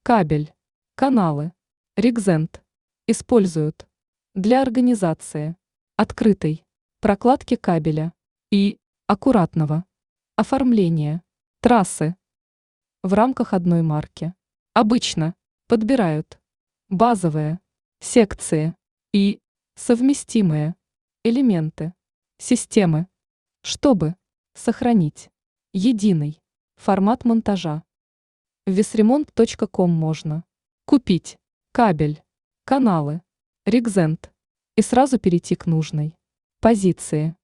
кабель, каналы, ригзент используют для организации открытой прокладки кабеля и аккуратного оформления трассы в рамках одной марки. Обычно подбирают базовые секции и совместимые элементы системы, чтобы сохранить единый формат монтажа. В весремонт.ком можно купить кабель, каналы, ригзент и сразу перейти к нужной позиции.